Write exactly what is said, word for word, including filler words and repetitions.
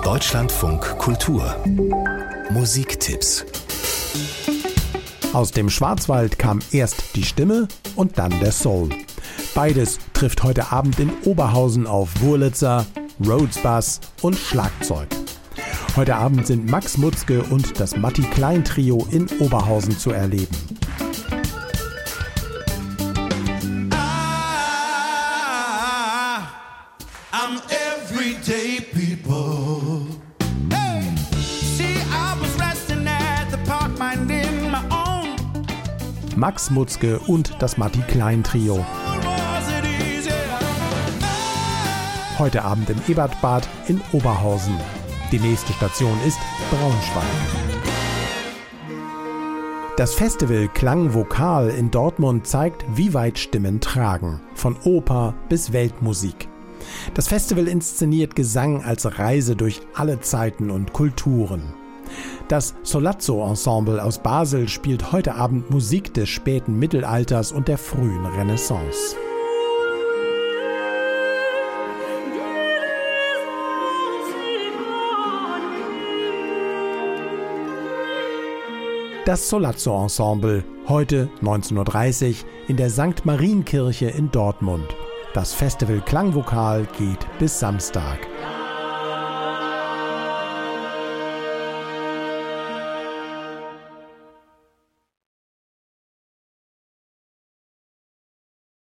Deutschlandfunk Kultur Musiktipps. Aus dem Schwarzwald kam erst die Stimme und dann der Soul. Beides trifft heute Abend in Oberhausen auf Wurlitzer, Rhodes Bass und Schlagzeug. Heute Abend sind Max Mutzke und das Matti Klein Trio in Oberhausen zu erleben. I'm everyday people. Hey, see, I was resting at the park, minding my own. Max Mutzke und das Matti Klein Trio. Heute Abend im Ebertbad in Oberhausen. Die nächste Station ist Braunschweig. Das Festival Klang Vokal in Dortmund zeigt, wie weit Stimmen tragen. Von Oper bis Weltmusik. Das Festival inszeniert Gesang als Reise durch alle Zeiten und Kulturen. Das Solazzo Ensemble aus Basel spielt heute Abend Musik des späten Mittelalters und der frühen Renaissance. Das Solazzo Ensemble, heute neunzehn Uhr dreißig in der Sankt Marienkirche in Dortmund. Das Festival Klang Vokal geht bis Samstag.